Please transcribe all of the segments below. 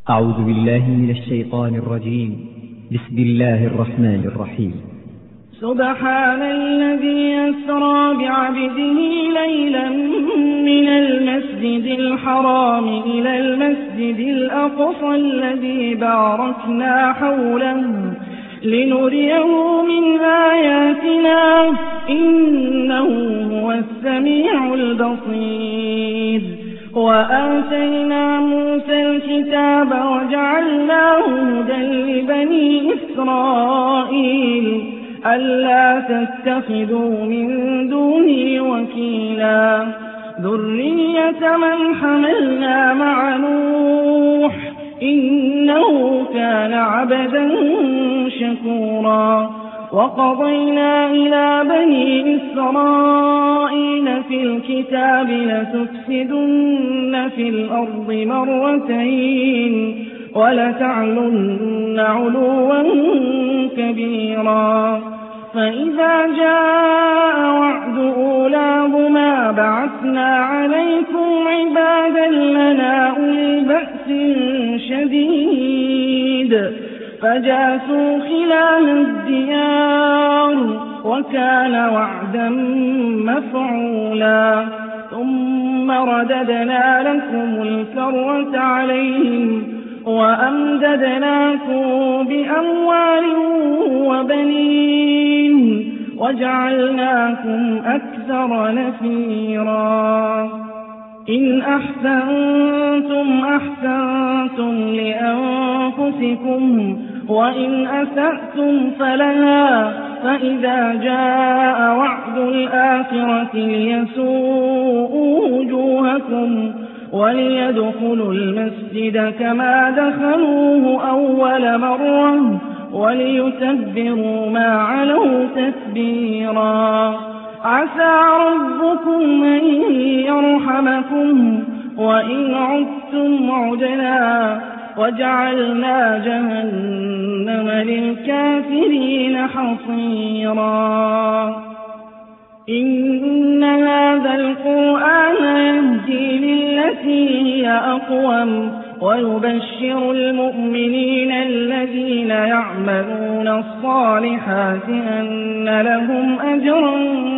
أعوذ بالله من الشيطان الرجيم. بسم الله الرحمن الرحيم. سبحان الذي أسرى بعبده ليلا من المسجد الحرام إلى المسجد الأقصى الذي باركنا حوله لنريه من آياتنا إنه هو السميع البصير. وآتينا موسى الكتاب وجعلناه هدى لبني إسرائيل ألا تتخذوا من دوني وكيلا ذرية من حملنا مع نوح إنه كان عبدا شكورا. وقضينا إلى بني إسرائيل في الكتاب لتفسدن في الأرض مرتين ولتعلن علوا كبيرا. فإذا جاء وعد أولاهما بعثنا عليكم عبادا لنا أولي بأس شديد فجاسوا خلال الديار وكان وعدا مفعولا. ثم رددنا لكم الكرة عليهم وأمددناكم بأموال وبنين وجعلناكم أكثر نفيرا. إن أحسنتم أحسنتم لأنفسكم وإن أسأتم فلها. فإذا جاء وعد الآخرة ليسوءوا وجوهكم وليدخلوا المسجد كما دخلوه أول مرة وليتبروا ما علوا تتبيرا. عسى ربكم أن يرحمكم وإن عدتم عدنا وجعلنا جهنم للكافرين حصيرا. إن هذا القرآن يهدي للتي هي أقوم ويبشر المؤمنين الذين يعملون الصالحات أن لهم أجرا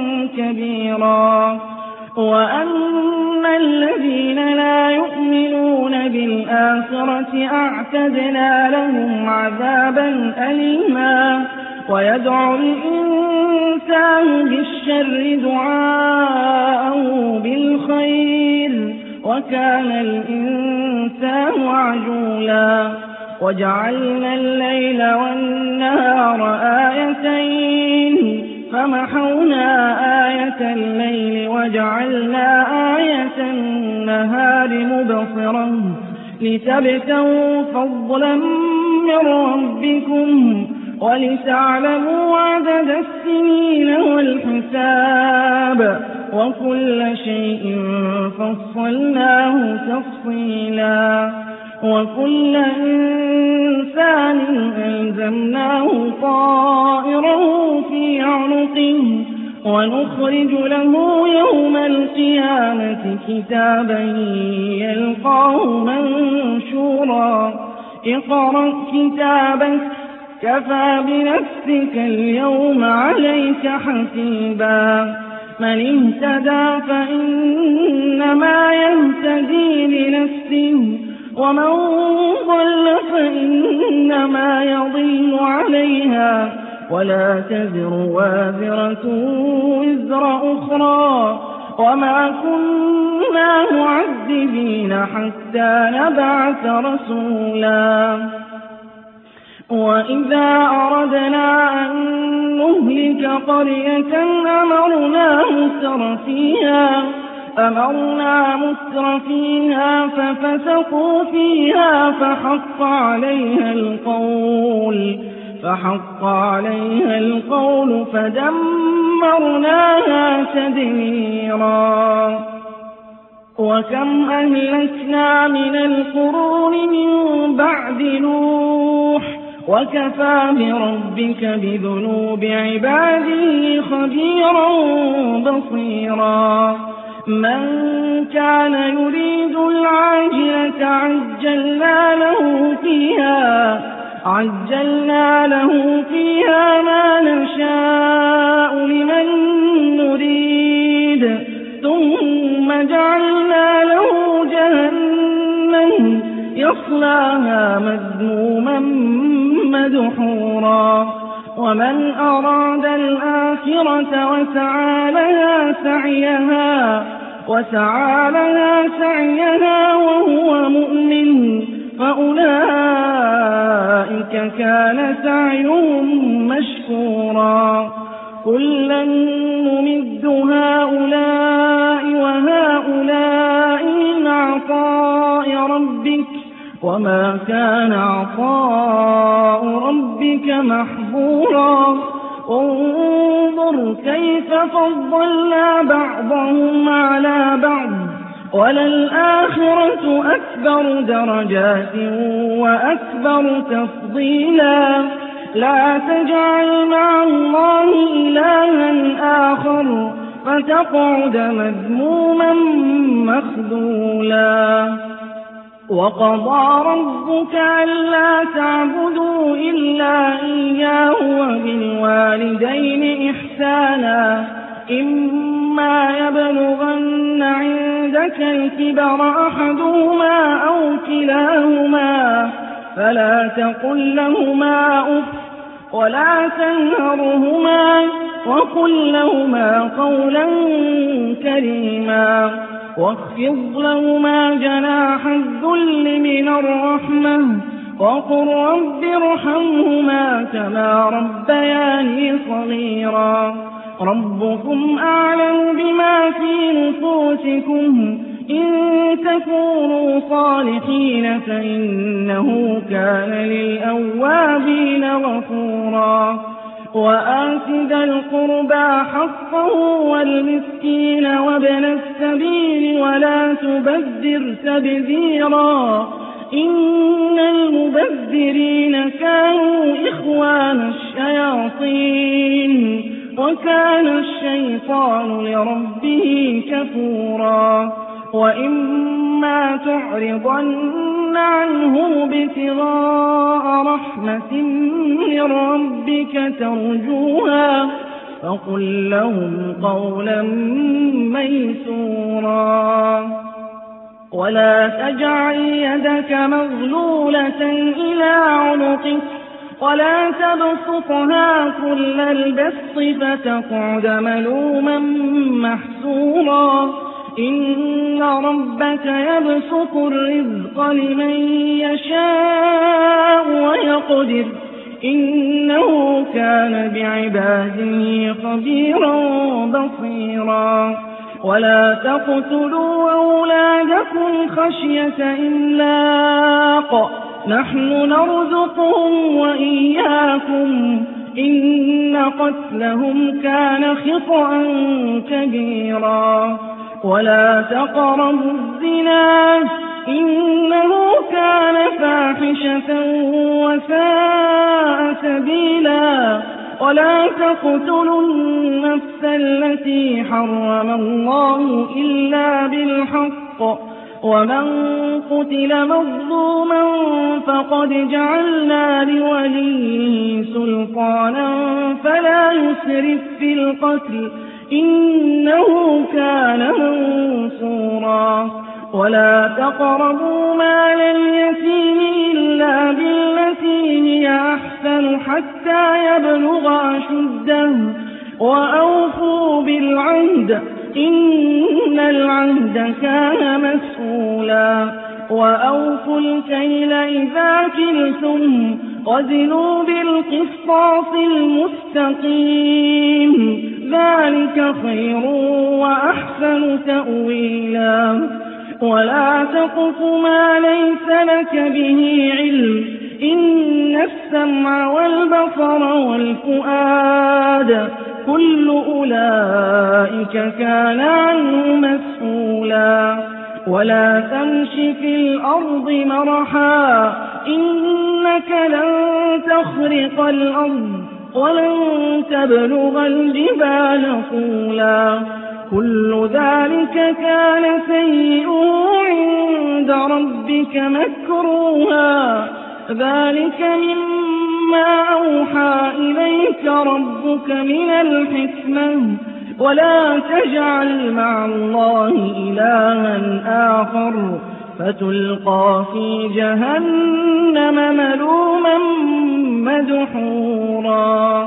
كبيرا وأن الذين لا يؤمنون بالآخرة أعتدنا لهم عذابا أليما. ويدعو الإنسان بالشر دعاءه بالخير وكان الإنسان عجولا. وجعلنا الليل والنهار آيتين فمحونا آية الليل وجعلنا آية النهار مبصرة لتبتغوا فضلا من ربكم ولتعلموا عدد السنين والحساب وكل شيء فصلناه تفصيلا. وكل إنسان ألزمناه طائره في عنقه ونخرج له يوم القيامة كتابا يلقاه منشورا. اقرأ كتابك كفى بنفسك اليوم عليك حسيبا. من اهتدى فإنما يهتدي لنفسه ومن ضل فإنما يضل عليها ولا تزر وازرة وزر أخرى وما كنا معذبين حتى نبعث رسولا. وإذا أردنا أن نهلك قرية أمرنا مترفيها ففسقوا فيها فحق عليها القول فدمرناها تدميرا. وكم أهلكنا من القرون من بعد نوح وكفى بربك بذنوب عباده خبيرا بصيرا. من كان يريد العاجلة عجلنا له فيها ما نشاء لمن نريد ثم جعلنا له جهنم يصلاها مذموما مدحورا ومن أراد الآخرة وسعى لها سعيها وهو مؤمن فأولئك كان سعيهم مشكورا كلا نمد هؤلاء وهؤلاء من عطاء ربك وما كان عطاء ربك محظورا انظر كيف فضلنا بعضهم على بعض وللآخرة أكبر درجات وأكبر تفضيلا لا تجعل مع الله إلها آخر فتقعد مذموما مخذولا وقضى ربك ألا تعبدوا إلا إياه وبالوالدين إحسانا إما يبلغن عندك الكبر أحدهما أو كلاهما فلا تقل لهما أف ولا تنهرهما وقل لهما قولا كريما واخفض لهما جناح الذل من الرحمة وقل رب ارحمهما كما ربياني صغيرا ربكم أعلم بما في نفوسكم إن تكونوا صالحين فإنه كان للأوابين غفورا وآت ذا القربى حقه والمسكين وابن السبيل ولا تبذر تبذيرا إن المبذرين كانوا إخوان الشياطين وكان الشيطان لربه كفورا وإما تعرضن عنهم ابتغاء رحمة من ربك ترجوها فقل لهم قولا ميسورا ولا تجعل يدك مغلولة إلى عنقك ولا تبسطها كل البسط فتقعد ملوما محسورا إن ربك يبسط الرزق لمن يشاء ويقدر إنه كان بعباده خبيرا بصيرا ولا تقتلوا أولادكم خشية إملاق نحن نرزقهم وإياكم إن قتلهم كان خطأ كبيرا ولا تقربوا الزنا إنه كان فاحشة وساء سبيلا ولا تقتلوا النفس التي حرم الله إلا بالحق ومن قتل مظلوما فقد جعلنا لوليه سلطانا فلا يسرف في القتل إنه كان منصورا ولا تقربوا مال اليتيم إلا بالتي هي أحسن حتى يبلغ أشده وأوفوا بالعهد إن العهد كان مسؤولا وأوفوا الكيل إذا كلتم وزنوا بالقسطاس المستقيم ذلك خير وأحسن تأويلا ولا تقف ما ليس لك به علم إن السمع والبصر والفؤاد كل أولئك كان عنه مسؤولا ولا تمش في الأرض مرحا إنك لن تخرق الأرض ولن تبلغ الجبال طولا كل ذلك كان سيئه عند ربك مكروها ذلك مما أوحى إليك ربك من الحكمة ولا تجعل مع الله إلها آخر فتلقى في جهنم ملوما مدحورا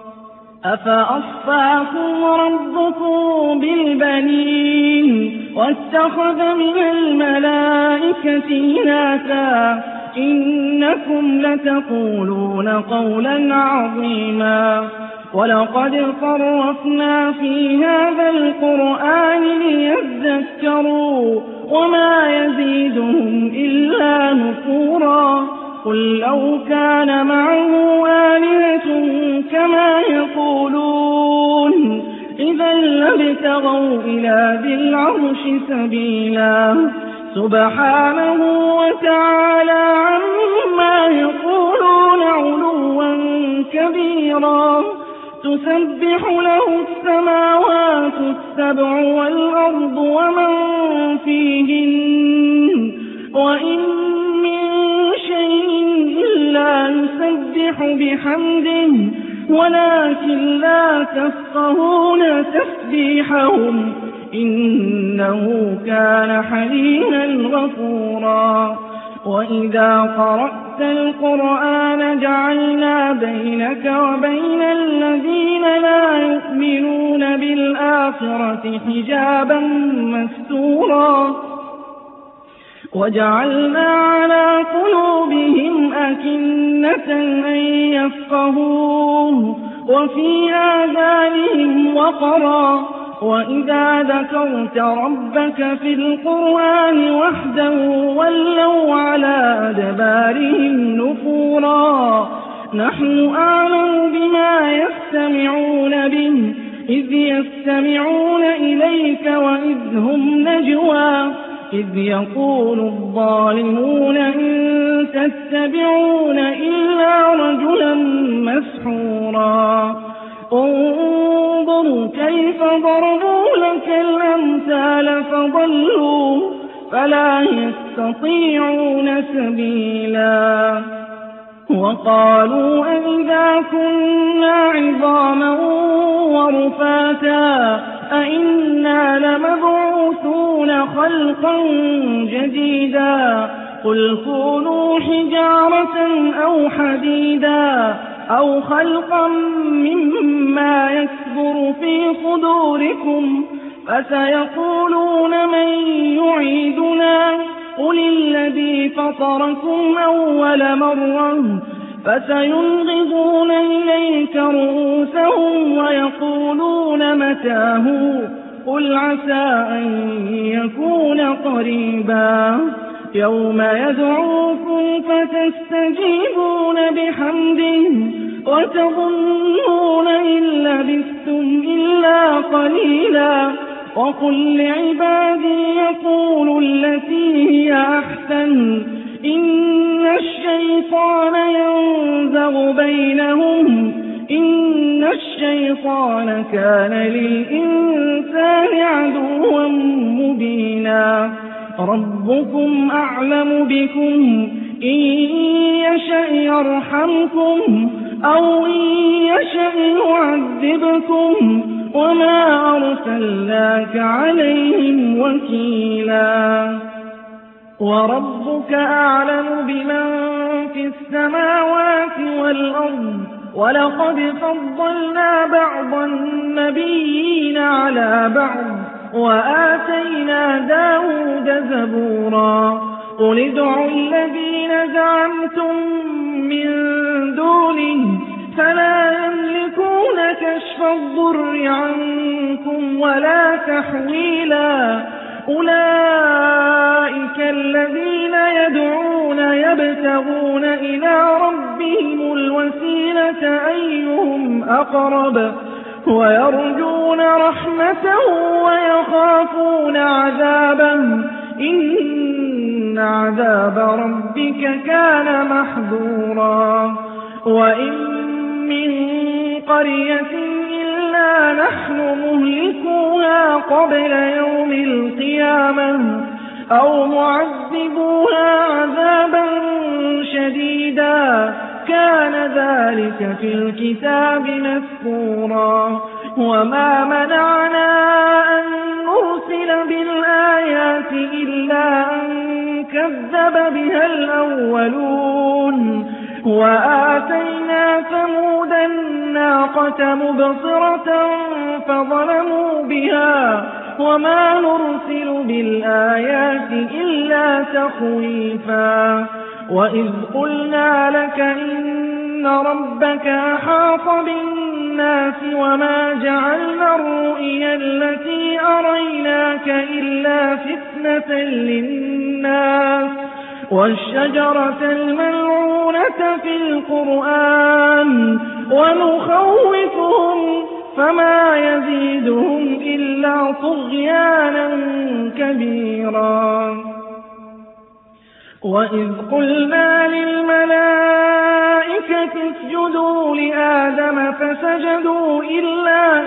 أفأصفاكم ربكم بالبنين واتخذ من الملائكة إناثا إنكم لتقولون قولا عظيما ولقد صرفنا في هذا القرآن ليذكروا وما يزيدهم إلا نفورا قل لو كان معه آلهة كما يقولون إذا لابتغوا إلى ذي العرش سبيلا سبحانه وتعالى عما يقولون علوا كبيرا تسبح له السماوات السبع والأرض ومن فيهن وإن من شيء إلا يسبح بحمده ولكن لا تفقهون تسبيحهم إنه كان حليما غفورا وإذا قرأت القرآن جعلنا بينك وبين الذين لا يؤمنون بالآخرة حجابا مستورا وجعلنا على قلوبهم أكنة أن يفقهوه وفي آذانهم وقرا وإذا ذكرت ربك في القرآن وحده ولوا على أدبارهم نفورا نحن أعلم بما يستمعون به إذ يستمعون إليك وإذ هم نجوى إذ يقول الظالمون إن تتبعون إلا رجلا مسحورا انظروا كيف ضربوا لك الأمثال فضلوا فلا يستطيعون سبيلا وقالوا أئذا كنا عظاما ورفاتا أئنا لمبعوثون خلقا جديدا قل كونوا حجارة أو حديدا أو خلقا مما يكبر في صدوركم فسيقولون من يعيدنا قل الذي فطركم أول مرة فسينغضون إليك رؤوسهم ويقولون متاه قل عسى أن يكون قريبا يوم يدعوكم فتستجيبون بحمده وتظنون إن لبثتم إلا قليلا وقل لعبادي يقولوا التي هي أحسن إن الشيطان ينزغ بينهم إن الشيطان كان للإنسان عدوا مبينا ربكم أعلم بكم إن يشأ يرحمكم أو إن يشأ يعذبكم وما أرسلناك عليهم وكيلا وربك أعلم بمن في السماوات والأرض ولقد فضلنا بعض النبيين على بعض وآتينا داود زبورا قل ادعوا الذين زعمتم من دونه فلا يملكون كشف الضر عنكم ولا تحويلا أولئك الذين يدعون يبتغون إلى ربهم الوسيلة أيهم أقرب ويرجون رحمته ويخافون عذابه إن عذاب ربك كان محذورا وإن من قرية إلا إنا نحن مهلكوها قبل يوم القيامة أو معذبوها عذابا شديدا كان ذلك في الكتاب مسطورا وما منعنا أن نرسل بالآيات إلا أن كذب بها الأولون وآتينا ثمود الناقة مبصرة فظلموا بها وما نرسل بالآيات إلا تخويفا وإذ قلنا لك إن ربك أحاط بالناس وما جعلنا الرؤيا التي أريناك إلا فتنة للناس والشجرة الملعونة في القرآن ونخوفهم فما يزيدهم إلا طغيانا كبيرا وإذ قلنا للملائكة اسجدوا لآدم فسجدوا إلا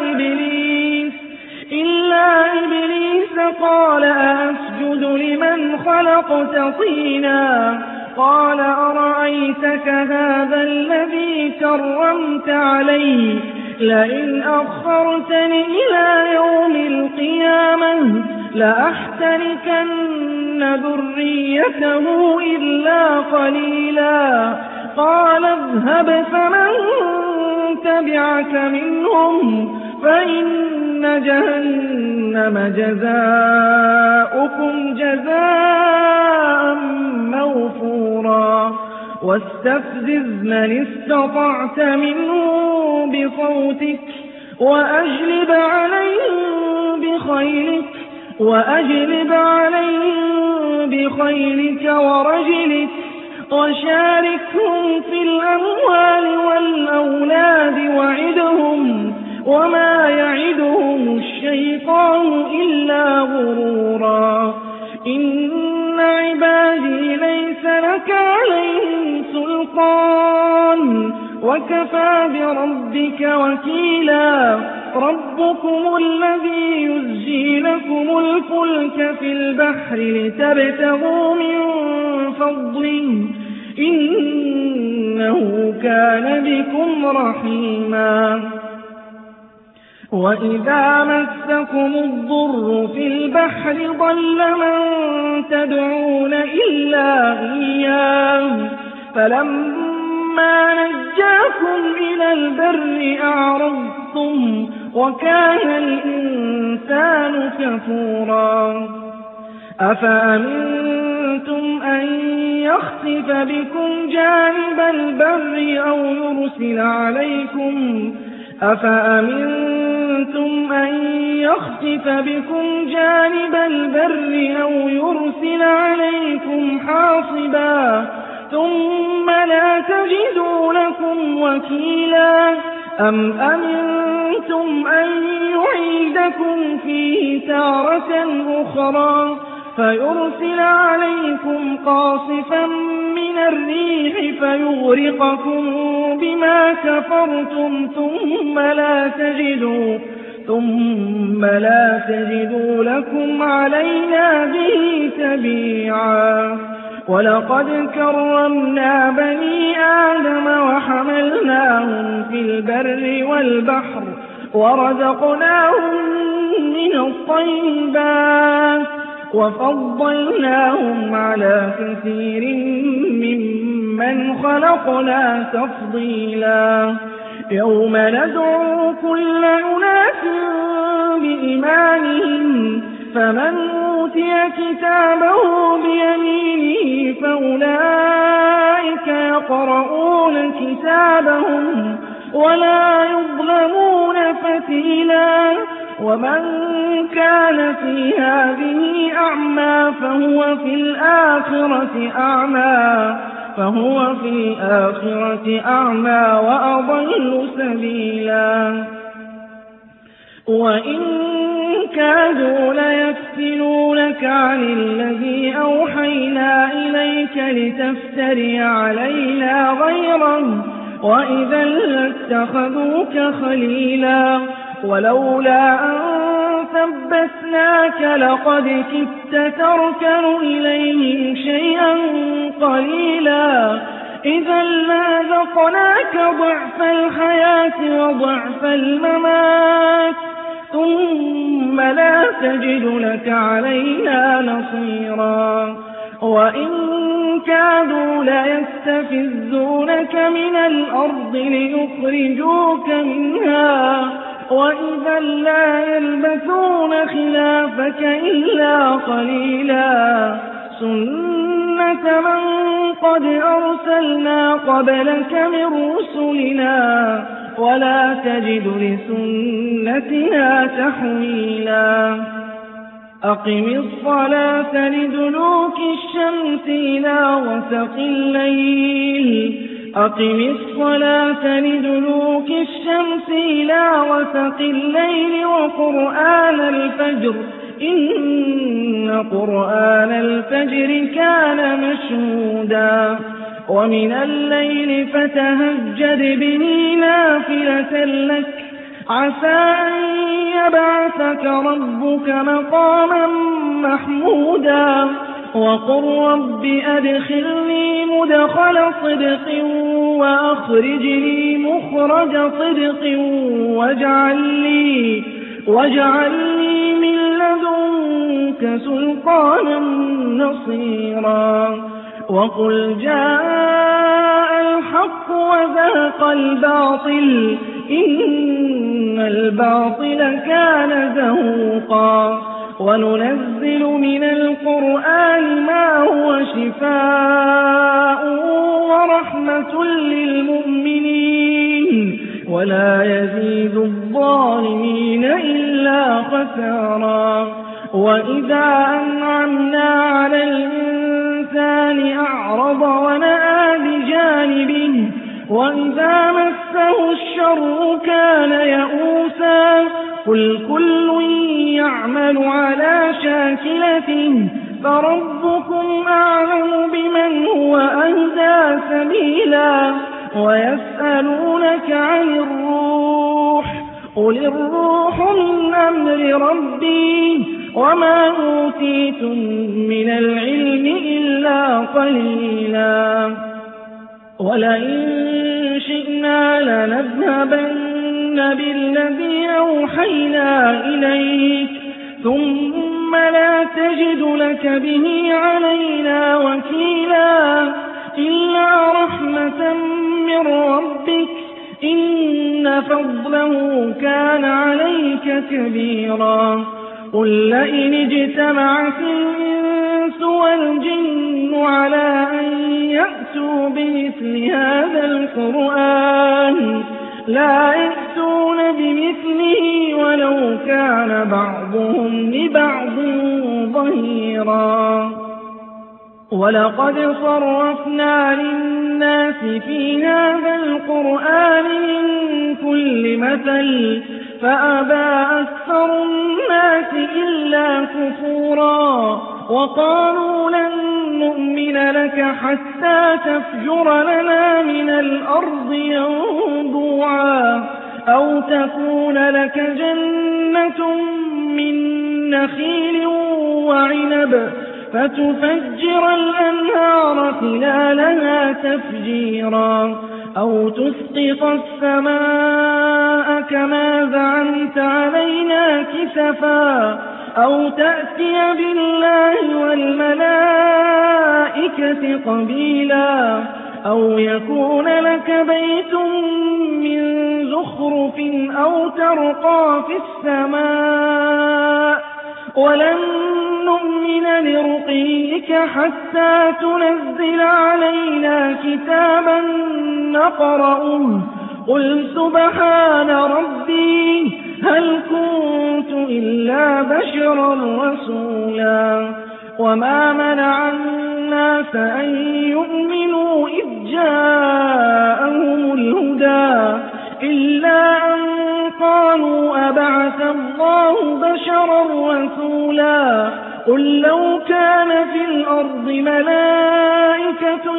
إبليس قال أسجد لمن خلقت طينا قال أرأيتك هذا الذي كرمت عليه لئن أخرتني إلى يوم القيامة لأحتركن ذريته إلا قليلا قال اذهب فمن تبعك منهم فإن جهنم جزاؤكم جزاء موفورا واستفزز من استطعت منهم بصوتك وأجلب عليهم بخيلك ورجلك وشاركهم في الأموال والأولاد وعدهم وما يعدهم الشيطان إلا غرورا إن عبادي ليس لك عليهم سلطان وكفى بربك وكيلا ربكم الذي يزجي لكم الفلك في البحر لتبتغوا من فضله إنه كان بكم رحيما وإذا مسكم الضر في البحر ضل من تدعون إلا إياه فلما نجاكم إلى البر أعرضتم وكان الإنسان كفورا أفأمنتم أن يخسف بكم جانب البر أو يرسل عليكم حاصبا ثم لا تجدوا لكم وكيلا أم أمنتم أن يعيدكم فيه تارة أخرى فيرسل عليكم قاصفا من الريح فيغرقكم بما كفرتم ثم لا تجدوا لكم علينا به تبيعا ولقد كرمنا بني آدم وحملناهم في البر والبحر ورزقناهم من الطيبات وفضلناهم على كثير ممن خلقنا تفضيلا يوم ندعو كل أناس بإيمانهم فمن أوتي كتابه بيمينه فأولئك يقرؤون كتابهم ولا يظلمون فتيلا ومن كان في هذه أعمى فهو في الآخرة أعمى وأضل سبيلا وإن كادوا ليفتنونك عن الذي أوحينا إليك لتفتري علينا غيره وإذا لاتخذوك خليلا ولولا أن ثبتناك لقد كدت تركن إليهم شيئا قليلا إذا لأذقناك ضعف الحياة وضعف الممات ثم لا تجد لك علينا نصيرا وإن كادوا ليستفزونك من الأرض ليخرجوك منها وإذا لا يلبثون خلافك إلا قليلا سنة من قد أرسلنا قبلك من رسلنا ولا تجد لسنتنا تحويلا أقم الصلاة لدلوك الشمس إلى غسق الليل وقرآن الفجر إن قرآن الفجر كان مشهودا ومن الليل فتهجد به نافلة لك عسى أن يبعثك ربك مقاما محمودا وقل رب أدخلني مدخل صدق وأخرجني مخرج صدق واجعل لي من لدنك سلطانا نصيرا وقل جاء الحق وزهق الباطل إن الباطل كان زهوقا وننزل من القرآن ما هو شفاء ورحمة للمؤمنين ولا يزيد الظالمين إلا خسارا وإذا أنعمنا على الإنسان أعرض ونأى بجانبه وإذا مسه الشر كان يئوسا قل كل يعمل على شاكلته فربكم أعلم بمن هو أهدى سبيلا ويسألونك عن الروح قل الروح من أمر ربي وما أوتيتم من العلم إلا قليلا ولئن شئنا لنذهبن بالذي أوحينا إليك ثم لا تجد لك به علينا وكيلا إلا رحمة من ربك إن فضله كان عليك كبيرا قل لئن اجتمعت الإنس والجن على أن يأتوا بمثل هذا القرآن لا يأتون بمثله ولو كان بعضهم لبعض ظهيرا ولقد صرفنا للناس في هذا القرآن من كل مثل فأبى أكثر الناس إلا كفورا وقالوا لن نؤمن لك حتى تفجر لنا من الأرض ينبوعا أو تكون لك جنة من نخيل وعنب فتفجر الأنهار خلالها تفجيرا أو تسقط السماء كما زعمت علينا كسفا أو تأتي بالله والملائكة قبيلا أو يكون لك بيت من زخرف أو ترقى في السماء ولن نؤمن لرقيك حتى تنزل علينا كتابا نقرأه قل سبحان ربي هل كنت إلا بشرا رسولا وما منع الناس أن يؤمنوا إذ جاءهم الهدى إلا أن قالوا أبعث الله بشرا رسولا قل لو كان في الأرض ملائكة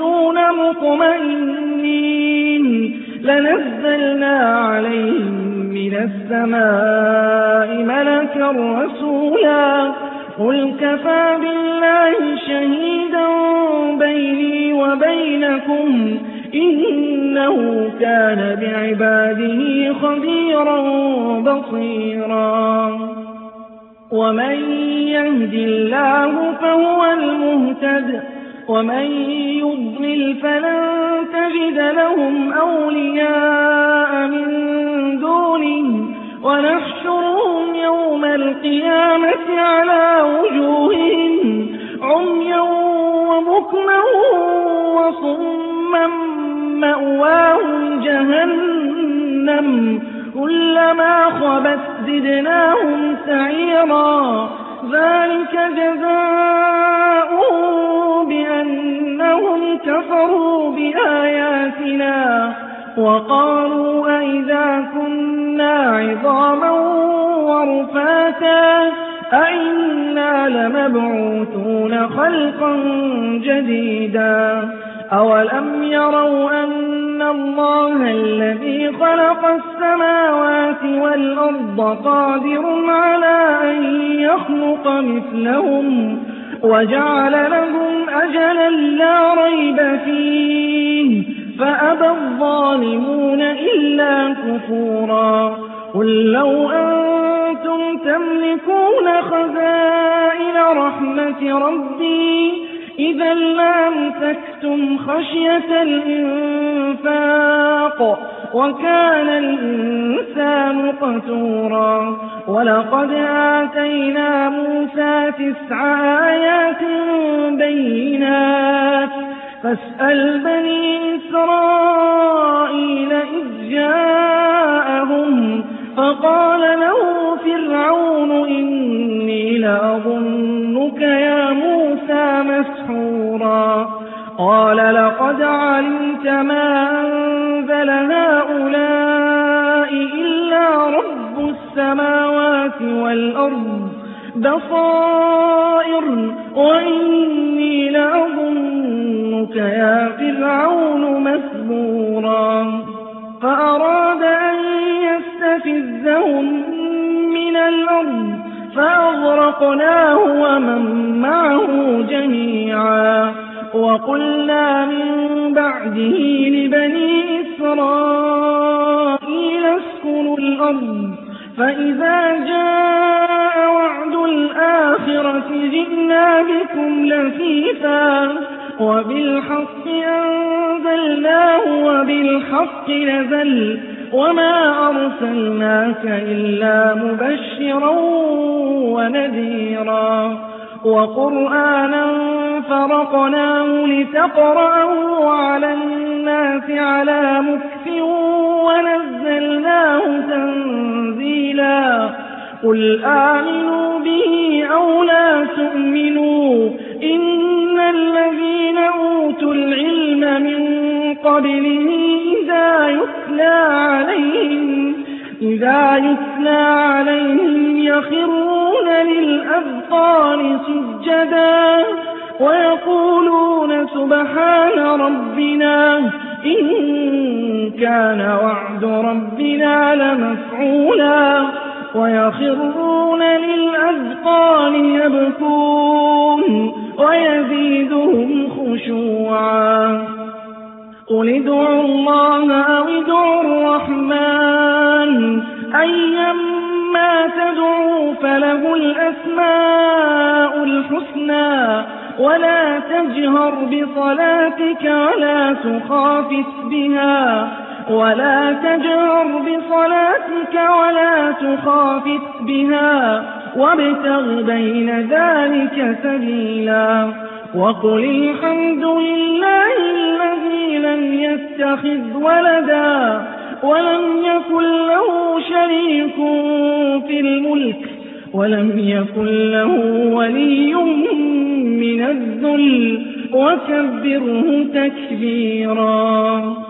يمشون مطمئنين لنزلنا عليهم من السماء ملكا رسولا قل كفى بالله شهيدا بيني وبينكم إنه كان بعباده خبيرا بصيرا ومن يهد الله فهو المهتد ومن يضلل فلن تجد لهم أولياء من دونه ونحشرهم يوم القيامة على وجوههم عميا وبكما وصما مأواهم جهنم كلما خبت زدناهم سعيرا ذلك جزاؤهم بأنهم كفروا بآياتنا وقالوا أئذا كنا عظاما ورفاتا أئنا لمبعوثون خلقا جديدا أولم يروا أن الله الذي خلق السماوات والأرض قادر على أن يخلق مثلهم وجعل لهم أجلا لا ريب فيه فأبى الظالمون إلا كفورا قل لو أنتم تملكون خزائن رحمة ربي إذا لأمسكتم خشية الإنفاق وكان الإنسان قتورا ولقد آتينا موسى 9 آيات بينات فاسأل بني إسرائيل إذ جاءهم فقال له فرعون إني لأظنك يا موسى مسحورا قال لقد علمت ما أنزل هؤلاء إلا رب السماوات والأرض بصائر وإني لأظنك يا فرعون مسبورا فأراد أن يستفزهم من الأرض فأغرقناه ومن معه جميعا وقلنا من بعده لبني إسرائيل اسكنوا الأرض فإذا جاء وعد الآخرة جئنا بكم لفيفا وبالحق أنزلناه وبالحق نزل وما أرسلناك إلا مبشرا ونذيرا وقرآنا فرقناه لتقرأه على الناس على مكث ونزلناه تنزيلا قل آمنوا به أو لا تؤمنوا إن الذين أوتوا العلم من قبله إذا يتلى عليهم يخرون للأذقان سجدا ويقولون سبحان ربنا إن كان وعد ربنا لمفعولا ويخرون للأذقان يبكون ويزيدهم خشوعا قل ادعوا الله أو ادعوا الرحمن أيما تدعوا فله الأسماء الحسنى ولا تجهر بصلاتك ولا تخافت بها وابتغ بين ذلك سبيلا وقل الحمد لله الذي لم يتخذ ولدا ولم يكن له شريك في الملك ولم يكن له ولي من الذل وكبره تكبيرا